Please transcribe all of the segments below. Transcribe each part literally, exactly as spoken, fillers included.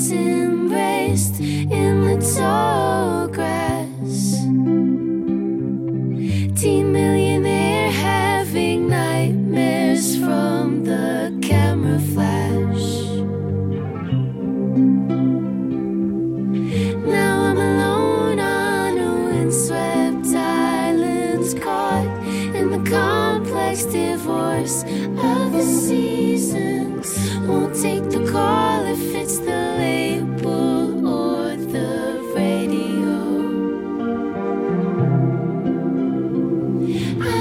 us embraced in the tall grass. Teen millionaire having nightmares from the camera flash. Now I'm alone on a windswept island, caught in the complex divorce of the seasons. Won't take the call if it's the label or the radio. I,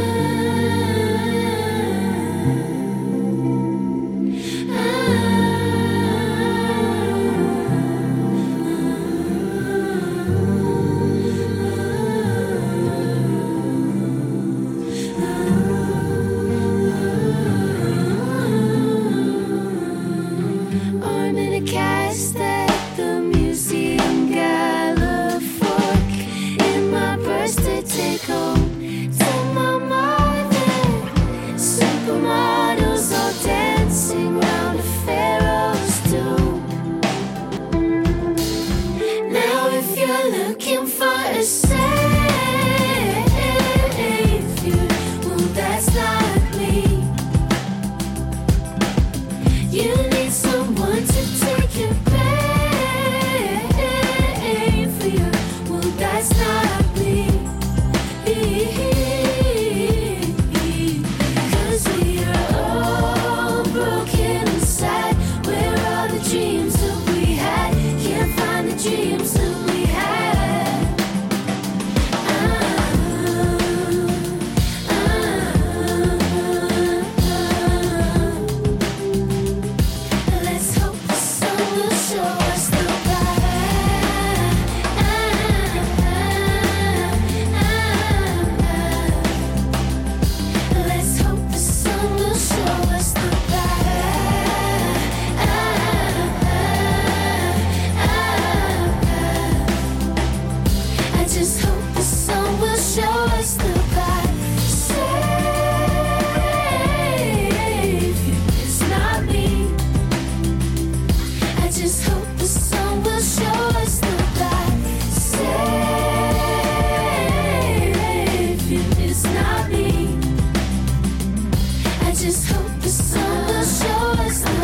arm in a cast at the museum, gala fork in my purse to take home to my mother. Supermodels all dancing round a pharaoh's tomb. Now if you're looking for a savior, well that's not me. You need someone to take your pain for you. Well, that's not me. 'Cause we are all broken inside. Where are the dreams that we had? Can't find the dreams that we had. Ah, ah, ah. Let's hope the sun will show us the path. Let's hope the sun will show us the path. I just hope the sun will show us the path. Savior, it's not me. I just hope the sun will show us the path. Savior, it's not me. I just hope the sun will show us the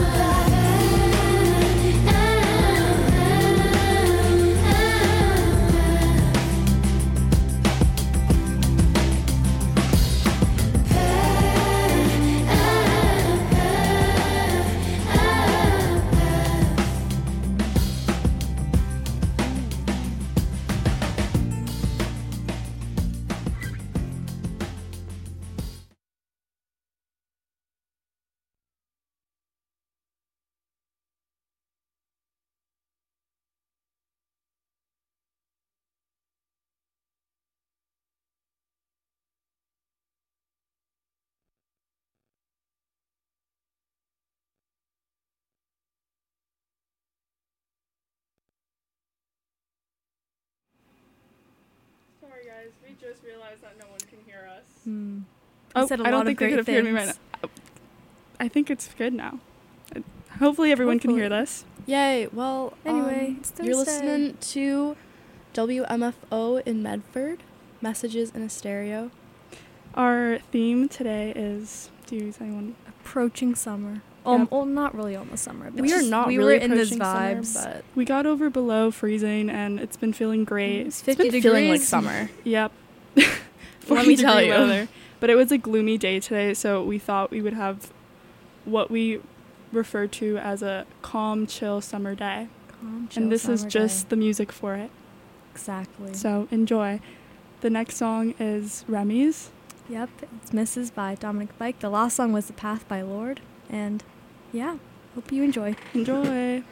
Sorry guys, we just realized that no one can hear us. Hmm. Oh, said a I don't lot of think they great could have heard me right things. now. I think it's good now. Uh, Hopefully everyone can hear Hopefully. this. Yay. Well, Anyway, um, it's you're Thursday. listening to W M F O in Medford, Messages in a Stereo. Our theme today is, do you say one? Approaching summer. Um, Yep. well, not really almost summer. But We are just- not we really were in this approaching summer, vibes. but we got over below freezing and it's been feeling great. It's It's fifty been feeling like degrees. summer. Yep. Let me tell forty degree you. weather. But it was a gloomy day today, so we thought we would have what we refer to as a calm, chill summer day. Calm, chill And this is summer just day. the music for it. Exactly. So enjoy. The next song is Remy's. Yep, it's Missus by Dominic Fike. The last song was The Path by Lord. And yeah, hope you enjoy. Enjoy.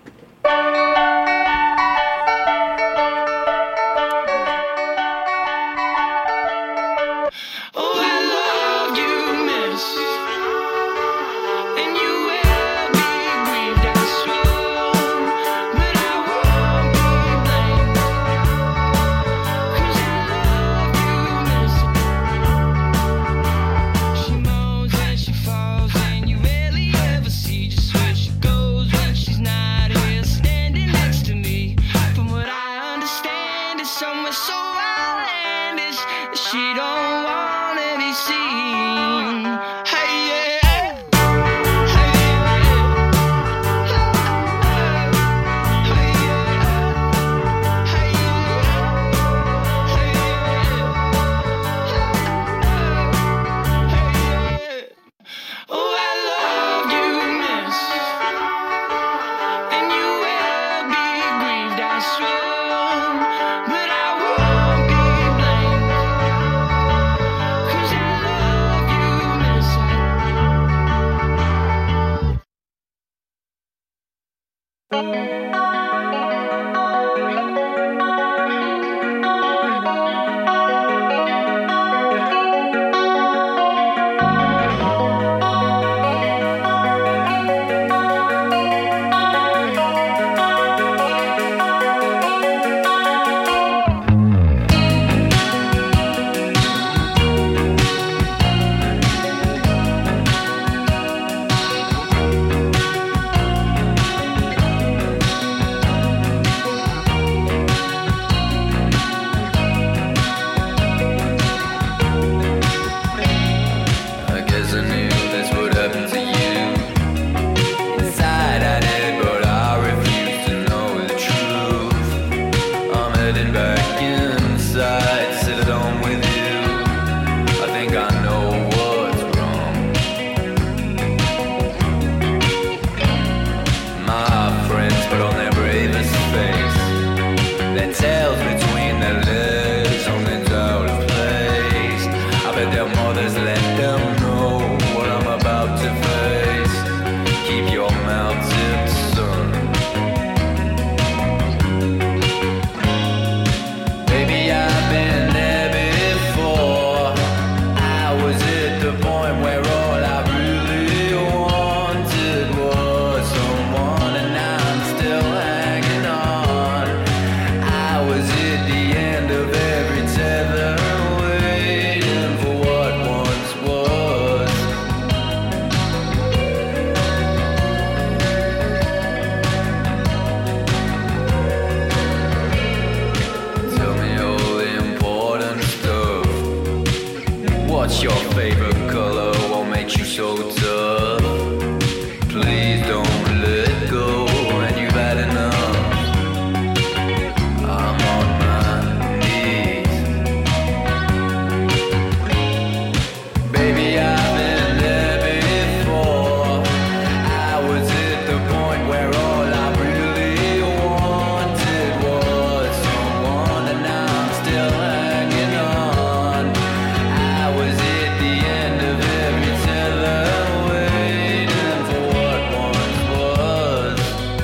Oh, I love you, miss. And you will be grieved and sworn, but I won't be blamed. 'Cause I love you, miss. She moans when she falls, and you rarely ever see just where she goes when she's not here. I guess I knew this would happen to you. Inside I did, but I refused to know the truth. I'm heading back inside to sit alone with you. I think I know what's wrong. My friends put on their bravest face, their tails between their legs on the out of place. I bet their mothers let them know what I'm about to face. Keep your mouth zipped, son. Baby, I've been there before. I was at the point where all I really wanted was someone, and now I'm still hanging on. I was at the end of every tether, waiting for what once was. Tell me all the important stuff. What's your favorite color? What makes you so tough? Please don't let go, and you've had enough. I'm on my knees. Baby, I've been there before. I was at the point where all I really wanted was someone, and now I'm still hanging on. I was at the end of every tether, waiting for what once was.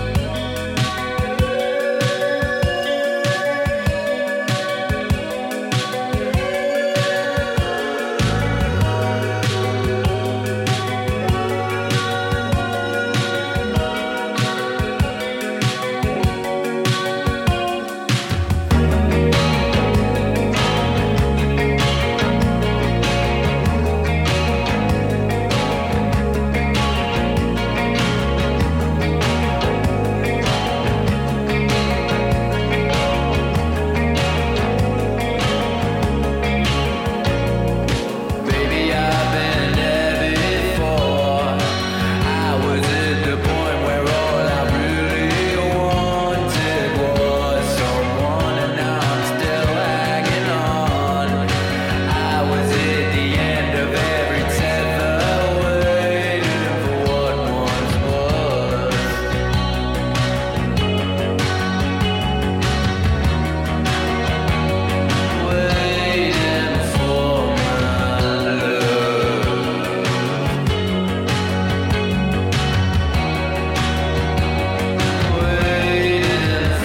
Baby, I've been there before. I was at the point where all I really wanted was someone, and now I'm still hanging on. I was at the end of every tether, waiting for what once was. Waiting for my love. Waiting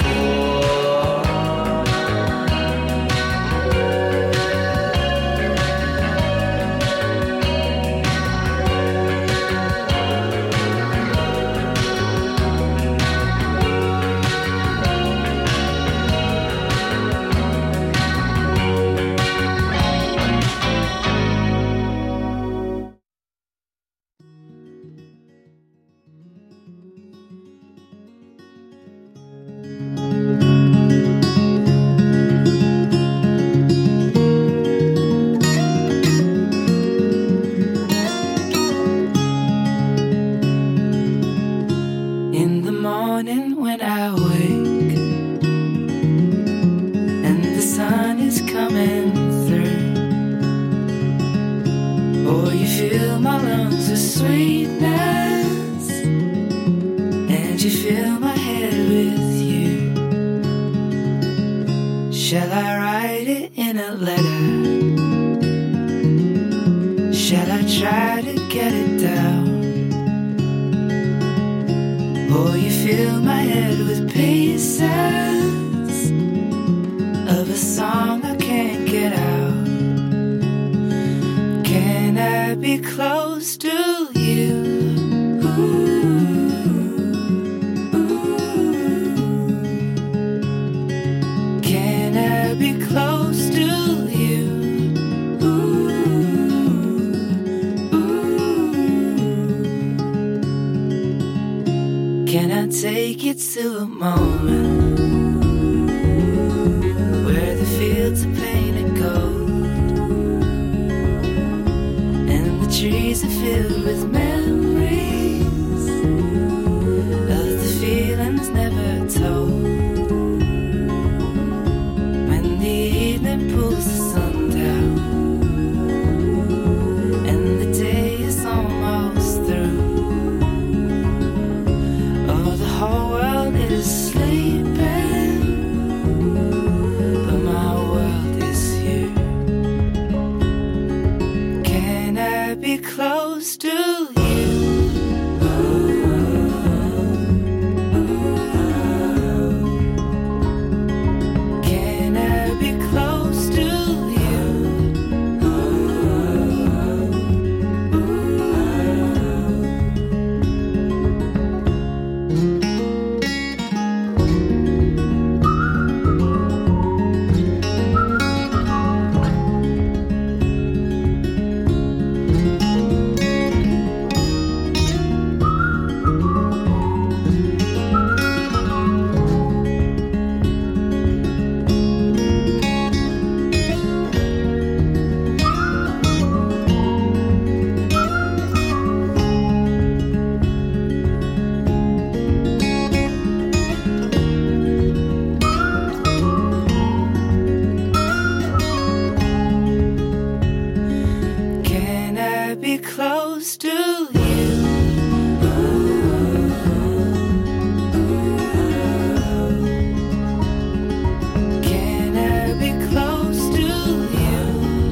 In the morning when I wake and the sun is coming through, oh, you fill my lungs with sweetness, and you fill my head with you. Shall I write it in a letter? Shall I try to get it down? Boy, you fill my head with pieces of a song I can't get out. Can I be close to you? Ooh, ooh. Can I be close to you? Ooh, ooh. Can I take you to a moment where the fields are painted gold and the trees are filled with memories of the feelings never told? When the evening pulls the sun down and the day is almost through, oh, the whole world is sleeping, but my world is here. Can I be close to you? Can I be close to you? Can I be close to you? Can I be close to you?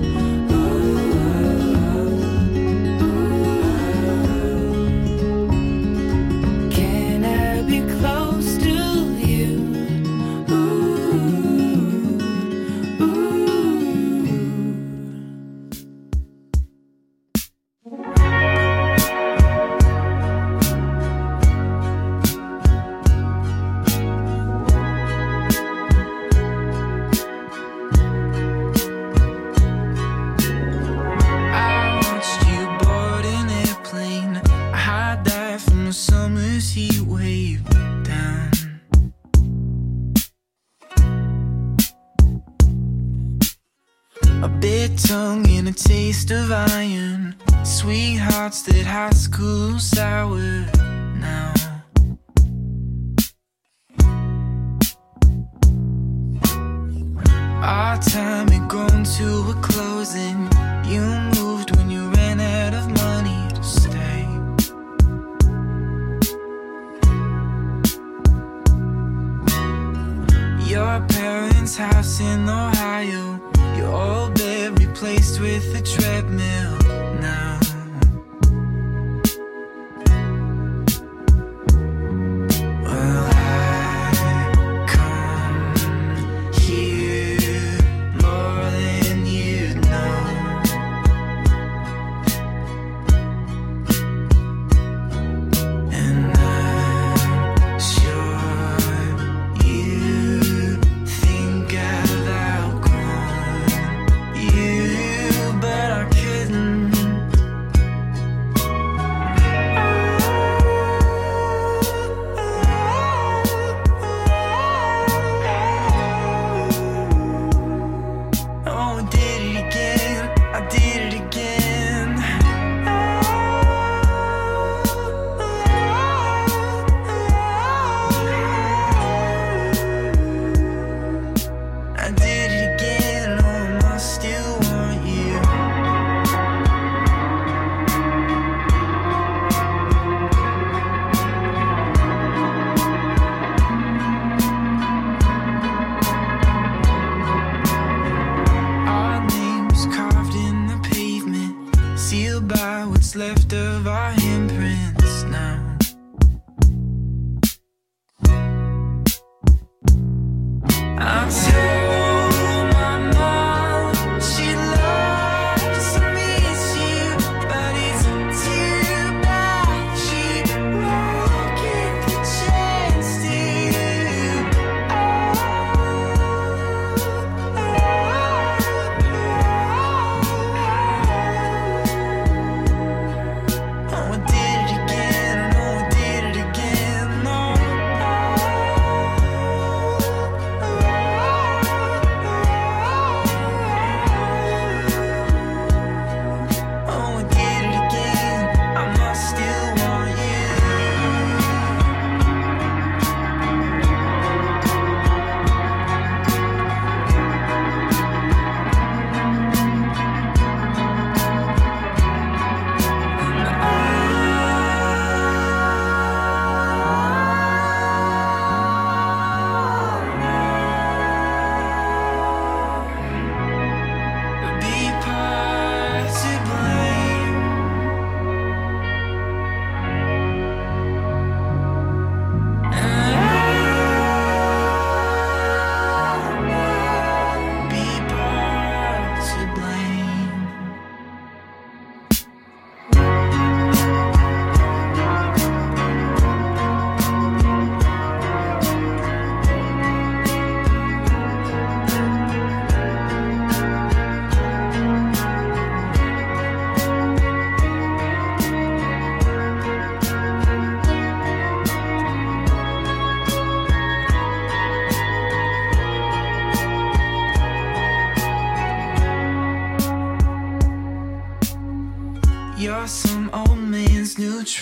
Can I be close to you? I watched you board an airplane. I hide that from the summer's heat wave down. A bit tongue and a taste of iron. Sweethearts that high school sour now. Our time had grown to a closing. You moved when you ran out of money to stay. Your parents' house in Ohio, your old bed replaced with a treadmill now. Well, I come here more than you know. And I'm sure you think I've outgrown you, but I couldn't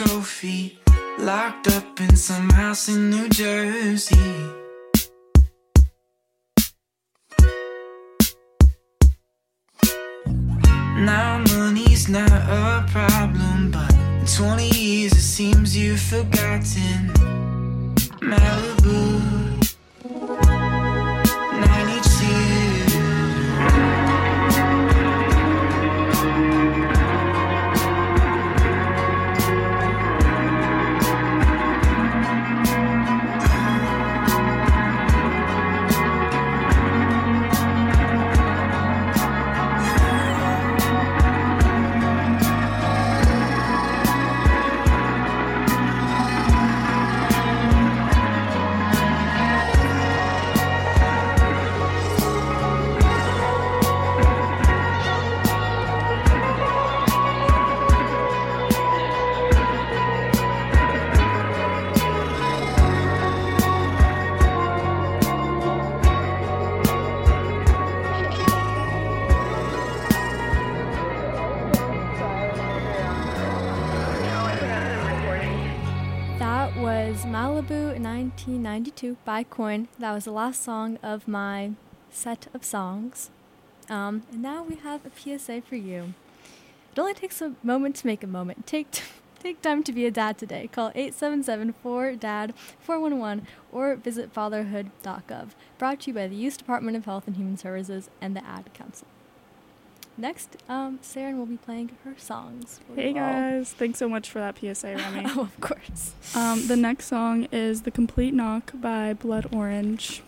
trophy, locked up in some house in New Jersey. Now money's not a problem, but in twenty years it seems you've forgotten. Malibu, ninety-two. That was Malibu nineteen ninety-two by Coin. That was the last song of my set of songs. Um, and now we have a P S A for you. It only takes a moment to make a moment. Take t- take time to be a dad today. Call eight seven seven four D A D four one one or visit fatherhood dot gov. Brought to you by the U S Department of Health and Human Services and the Ad Council. Next, um, Saren will be playing her songs. for Hey you all. guys, thanks so much for that P S A, Remy. Oh, of course. Um, the next song is The Complete Knock by Blood Orange.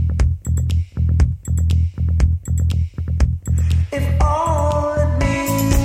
If all it means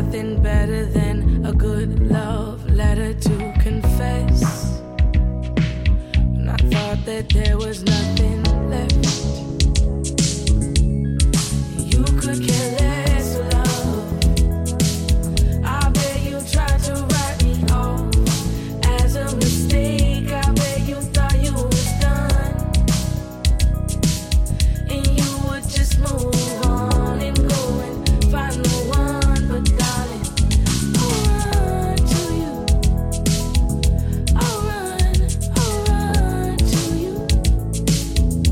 nothing better than a good love letter to confess. When I thought that there was nothing left, you could care less, love. I bet you tried to write me off as a mistake. I bet you thought you was done, and you would just move on and go and find the one. But darling, I'll run to you. I'll run, I'll run to you.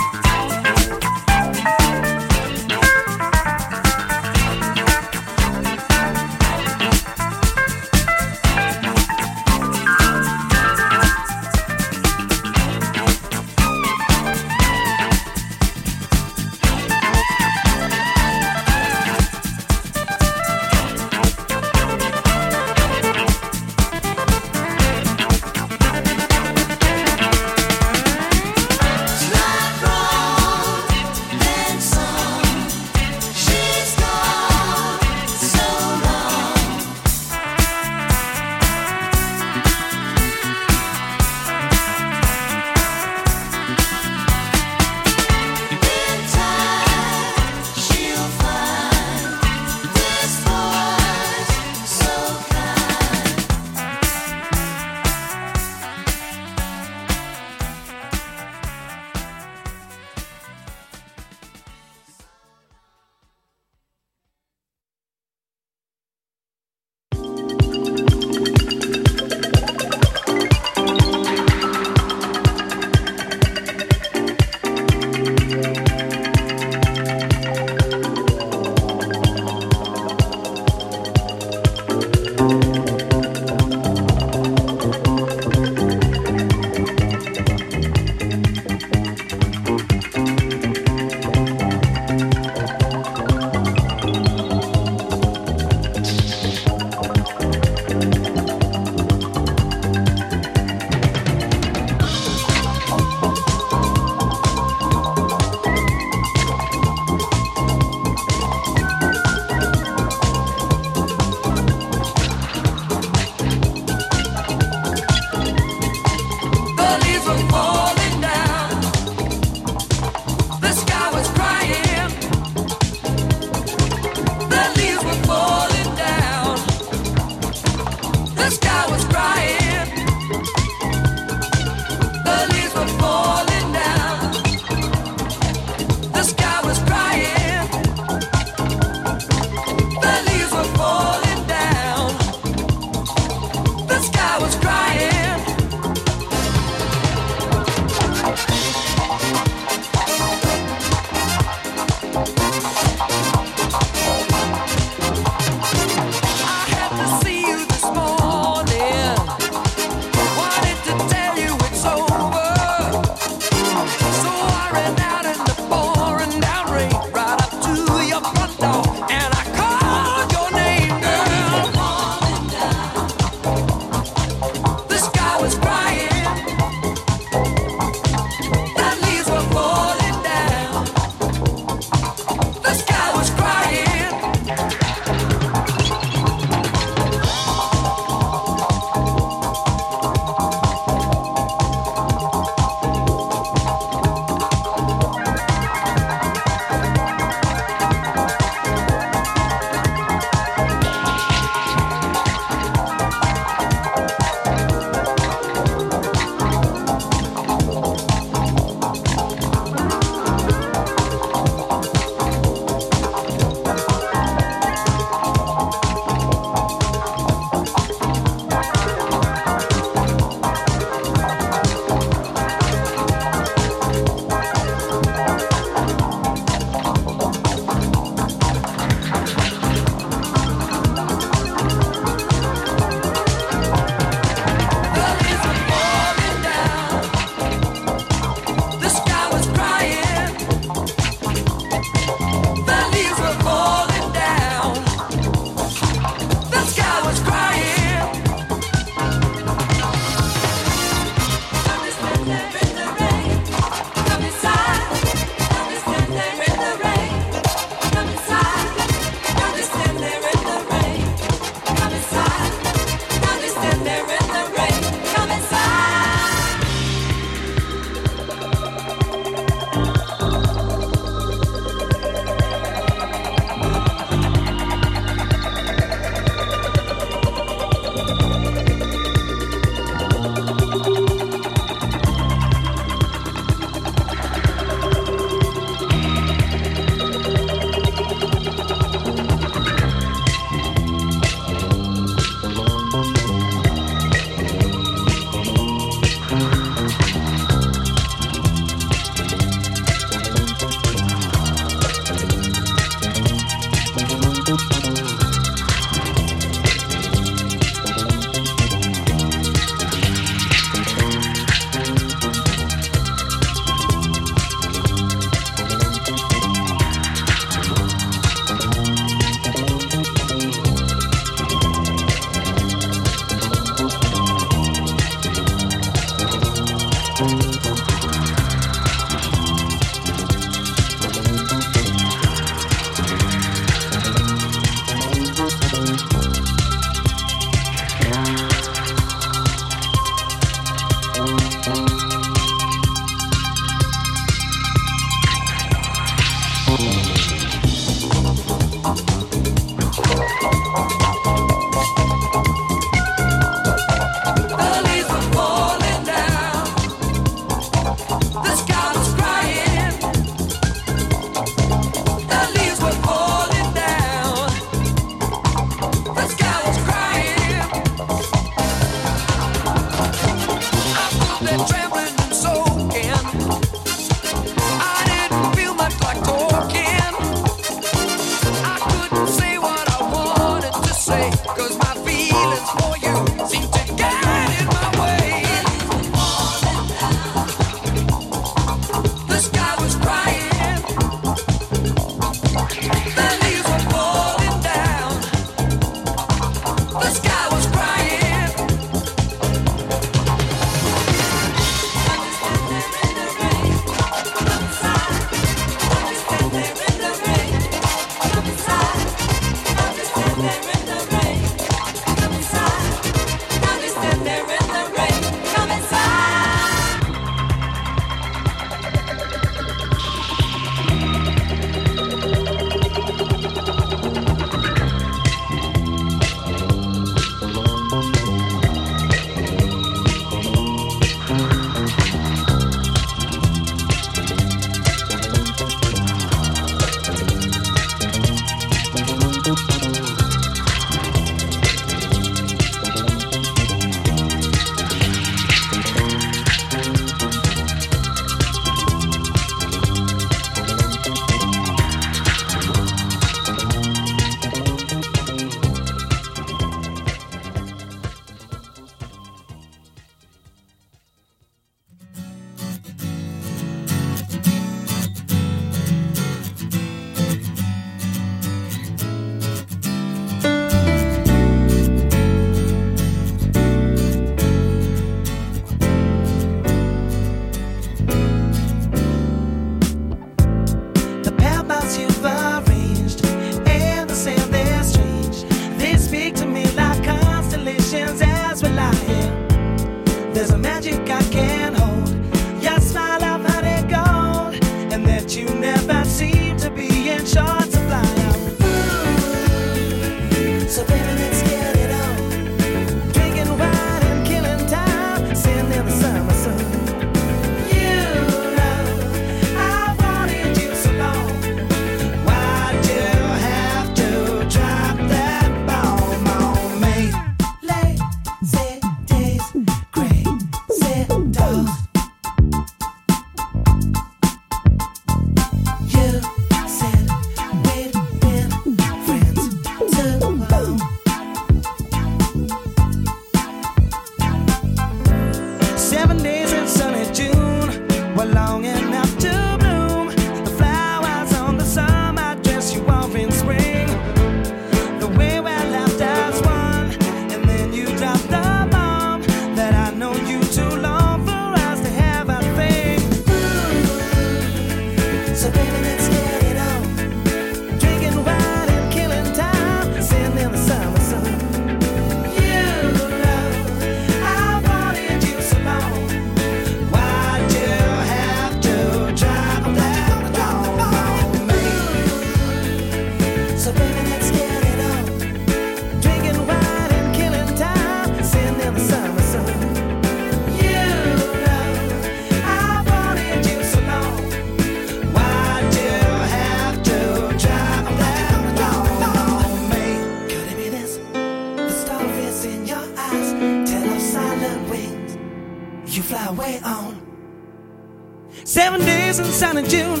Seven days in sunny June,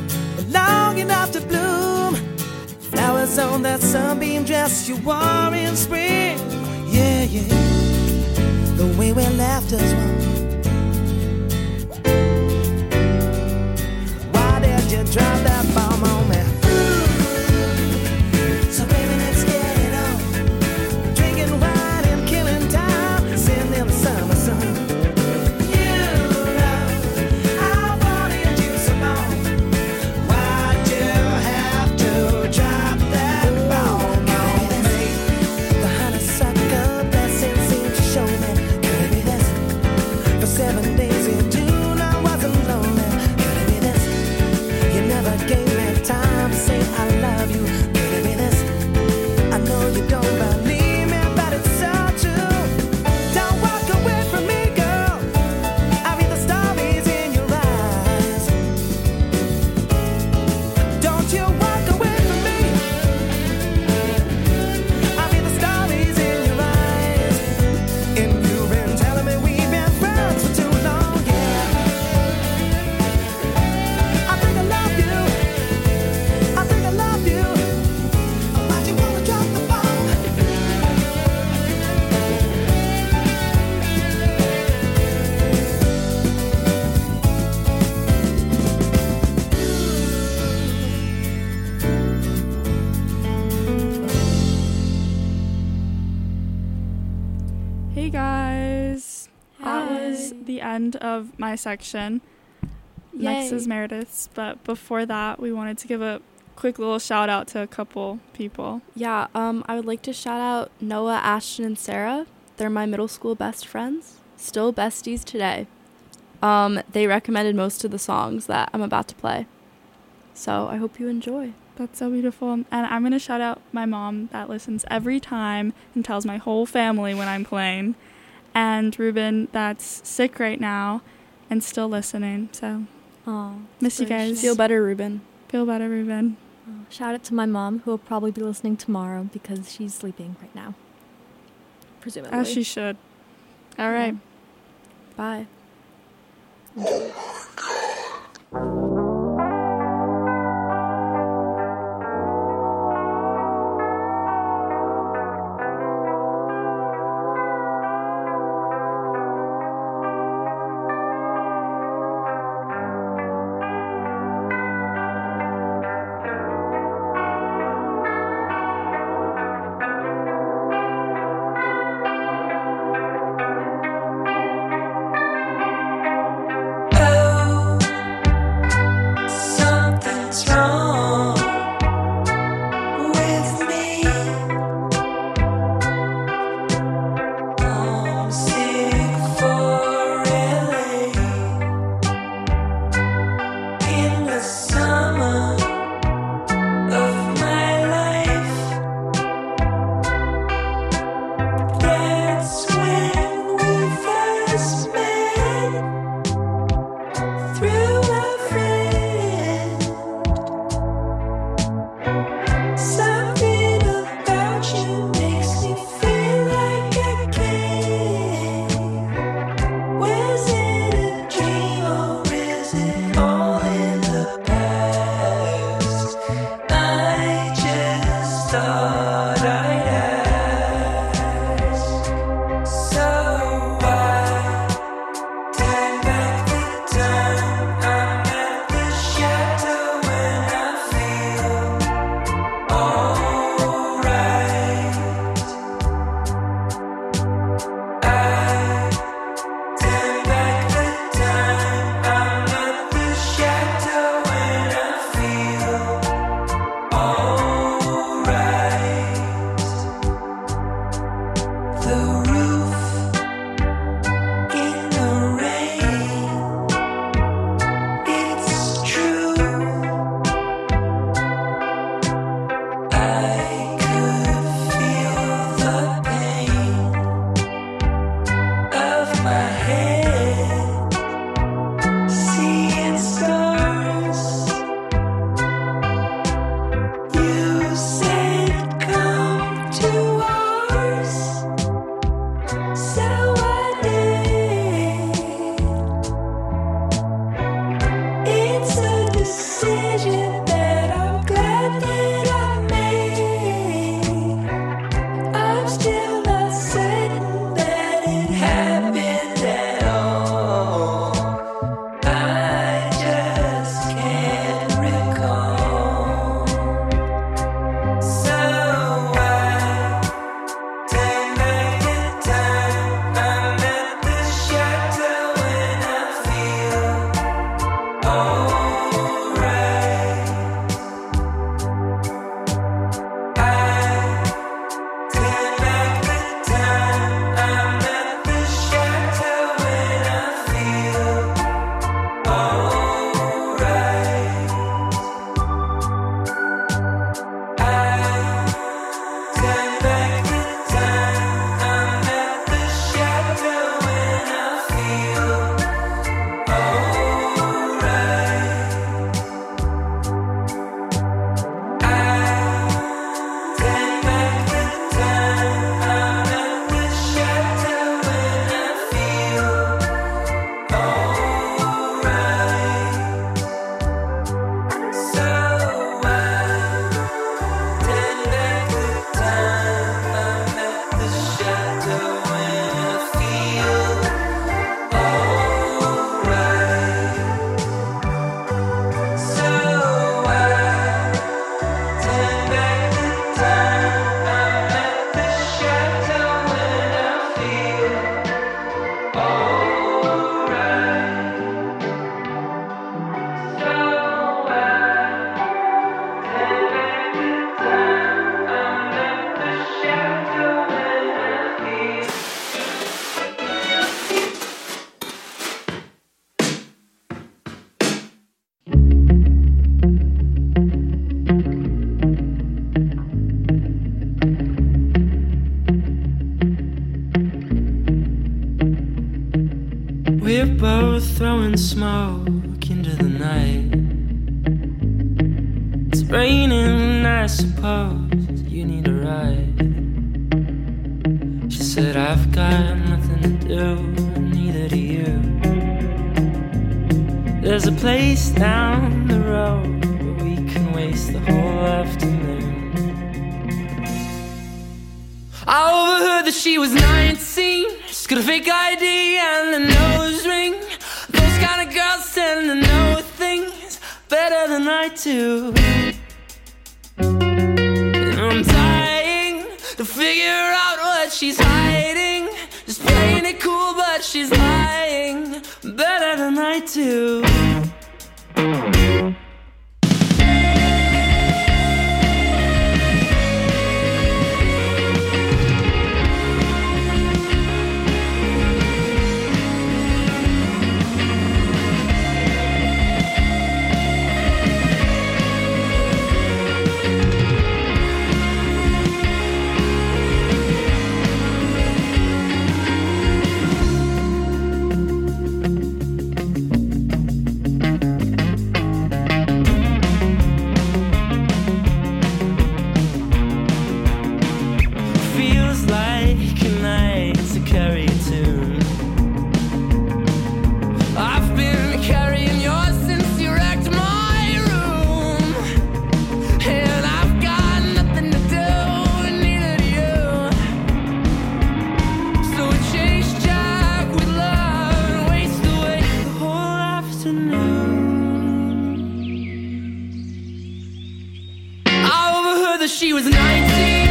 long enough to bloom. Flowers on that sunbeam dress you wore in spring. Yeah, yeah, the way we left us one. Why did you drop that bomb on me? So baby, let's get it on. Drinking wine and killing time, sitting in the summer sun. Seven days in June, I wasn't lonely. Could it be this? You never gave me end of my section. Next Yay. is Meredith's, but before that, we wanted to give a quick little shout out to a couple people. Yeah, um, I would like to shout out Noah, Ashton, and Sarah. They're my middle school best friends. Still besties today. Um, they recommended most of the songs that I'm about to play. So I hope you enjoy. That's so beautiful. And I'm going to shout out my mom that listens every time and tells my whole family when I'm playing. And Ruben that's sick right now and still listening. So Aw, miss you guys. Feel better, Ruben. Feel better, Ruben. Uh, shout out to my mom, who will probably be listening tomorrow because she's sleeping right now. Presumably. As she should. All right. Bye. Oh, the smoke into the night. It's raining, I suppose you need a ride. She said, I've got nothing to do, neither do you. There's a place down the road where we can waste the whole afternoon. I overheard that she was nineteen. She's got a fake I D and a nose ring. Those kind of girls tend to know things better than I do. And I'm dying to figure out what she's hiding. Just playing it cool, but she's lying better than I do. She was nineteen.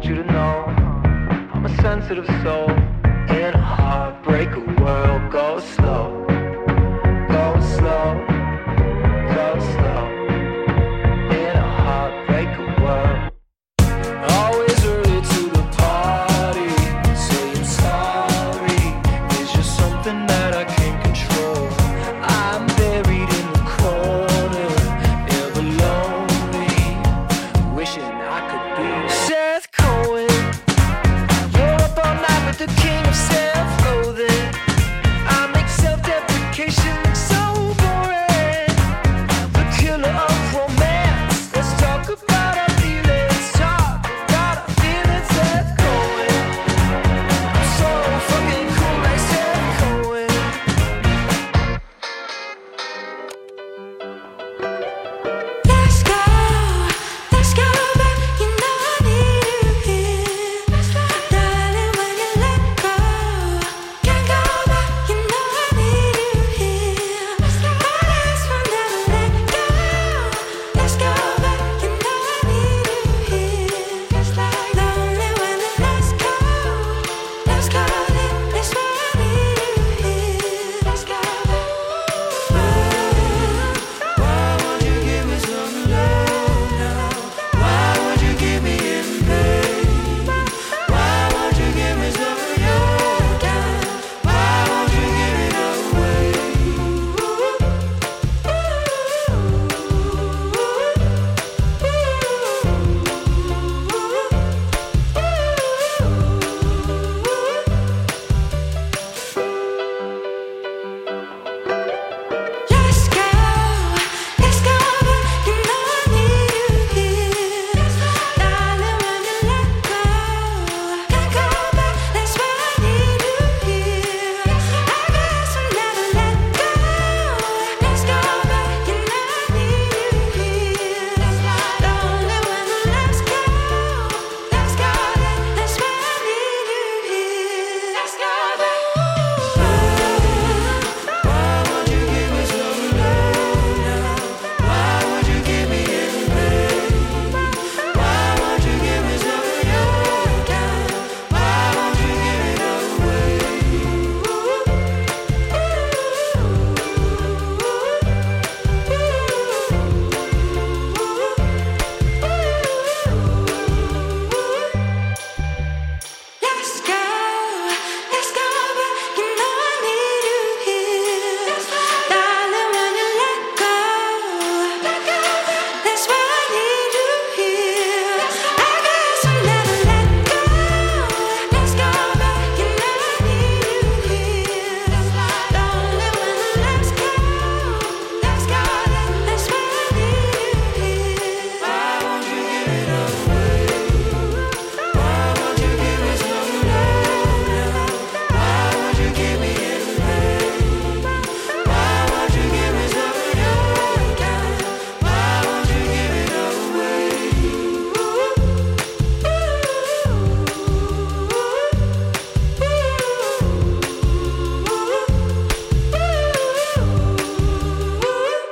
you to know I'm a sensitive soul in a heartbreaker world. Go slow, go slow, go slow in a heartbreaker world. Always early to the party, saying sorry is just something that I can't control. I'm buried in the corner, ever lonely, wishing I could be Seth Cohen. You're up all night with the king of self-loathing. I make self-deprecation look so boring. The killer of romance. Let's talk about our feelings. Talk about our feelings. Seth Cohen. I'm so fucking cool like Seth Cohen. Let's go, let's go back. You know I need you here, darling. When you let go, can't go back. You know I need you here. Promise we'll never let go. Let's go back. You know I need you here. Lonely when the lights go. Let's go there. That's why I need you here. Let's go back. Why won't you give me some love now? Why won't you give me in pain? Why won't you give me some of your time? Why won't you give it away? Let's go, let's go back. You know I need you here, darling. When you let go, can't go back. That's why I need you here. I guess we'll never let go. Let's go back. You know I need you here. Lonely when the lights go. Let's go there. That's why I need you here. Let's go back. Why won't you give me some love now? Why won't you give me in pain? Why won't you give me some of your time? Why won't you give it away? Let's go, let's go back. You know I need you here, darling. When you let go, that's why I need you here. I guess we'll never let go. Let's go back. You know I need you here, lonely when the lights go. Let's go there. That's why I need you here. Why won't you give it away? Why won't you give me some love now? Why won't you give me in pain? Why won't you give me some of your time? Why won't you give it away?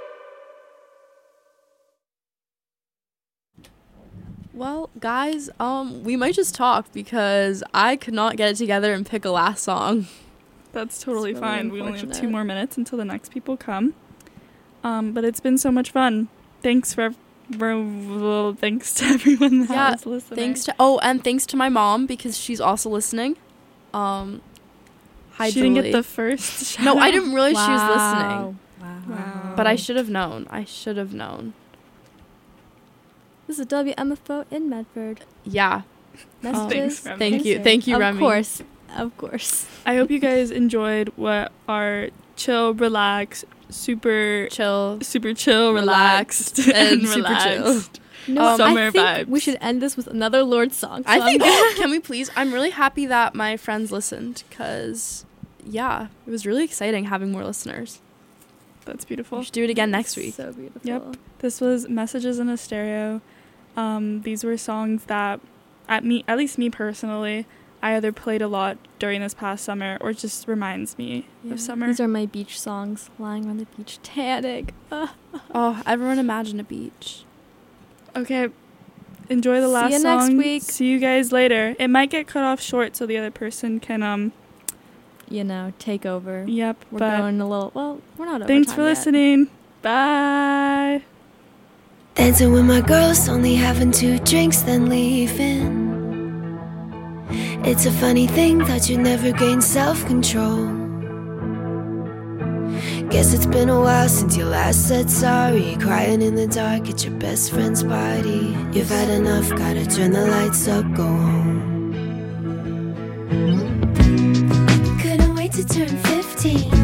Well, guys, um, we might just talk because I could not get it together and pick a last song. That's totally It's really fine. We only have two unfortunate. more minutes until the next people come. Um, but it's been so much fun. Thanks for, for thanks to everyone that Yeah, was listening. Thanks to oh, and thanks to my mom because she's also listening. Um, hi, she didn't Julie. get the first. Shout No, I out. didn't realize she was listening, Wow. Wow. but I should have known. I should have known. This is W M F O in Medford. Yeah. Messages. Thanks, Remy. Thank you, thank you, of Remy. Of course. Of course. I hope you guys enjoyed what our chill, relax, super, Chill, super chill, relaxed, Relaxed, and, and super relaxed. No, Um, summer I think vibes. we should end this with another Lord song. So I I'm think. gonna- Can we please? I'm really happy that my friends listened because, yeah, it was really exciting having more listeners. That's beautiful. We should do it again next week. So beautiful. Yep. This was Messages in a Stereo. Um, these were songs that, at me, at least me personally, I either played a lot during this past summer or just reminds me Yeah. of summer. These are my beach songs. Lying on the beach, tanning. Uh, Oh, everyone imagine a beach. Okay, enjoy the See last you next song. week. See you guys later. It might get cut off short so the other person can um. You know, take over. Yep. We're but going a little. Well, we're not over thanks time for yet. listening. Bye. Dancing with my girls, only having two drinks, then leaving. It's a funny thing that you never gain self-control. Guess it's been a while since you last said sorry. Crying in the dark at your best friend's party. You've had enough, gotta turn the lights up, go home. Couldn't wait to turn fifteen.